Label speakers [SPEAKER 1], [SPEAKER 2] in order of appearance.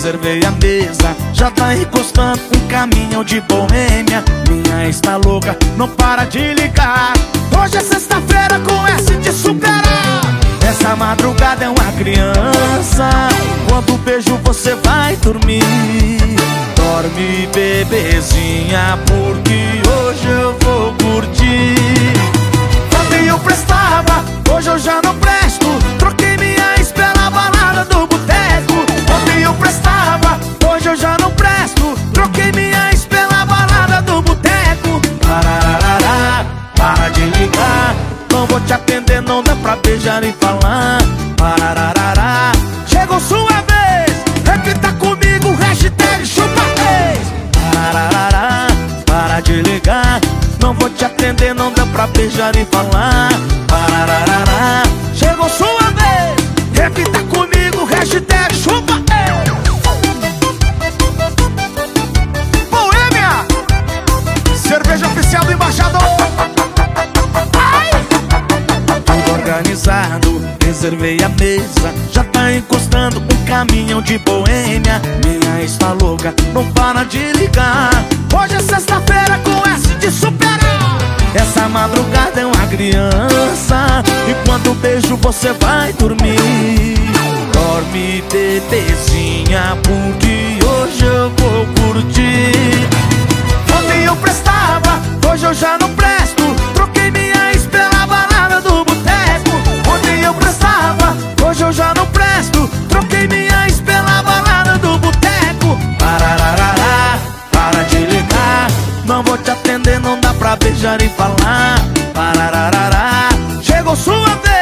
[SPEAKER 1] reservei a mesa, já tá encostando um caminhão de boêmia. Minha ex tá louca, não para de ligar. Hoje é sexta-feira com S de superar. Essa madrugada é uma criança, quando beijo você vai dormir. Dorme, bebezinha, porque hoje eu vou curtir. Ontem eu prestava, hoje eu já não presto. Troquei minha ex pela balada do boteco. Ontem eu prestava, hoje eu já não presto. Troquei minha ex pela balada do boteco. Parararará, para de ligar, não vou te atender, não dá pra beijar e falar. Parararará, chegou sua vez, repita comigo, hashtag chupa ex. Parararará, para de ligar, não vou te atender, não dá pra beijar e falar. Parararará, chegou sua vez, repita comigo, hashtag chupa ex. Boêmia, cerveja oficial do embaixador. Tudo organizado, reservei a mesa, já tá encostando um caminhão de boêmia. Minha ex tá louca, não para de ligar. Hoje é sexta-feira com S de superar. Essa madrugada é uma criança, e quando beijo você vai dormir. Dorme, bebezinha, porque hoje eu vou curtir. Ontem eu prestava, hoje eu já não presto. Troquei minha ex pela balada do boteco. Ontem eu prestava, hoje eu já não presto. Troquei minha ex pela balada do boteco. Parararará, para de ligar, não vou te atender, não dá pra beijar e falar. Parararará, chegou sua vez,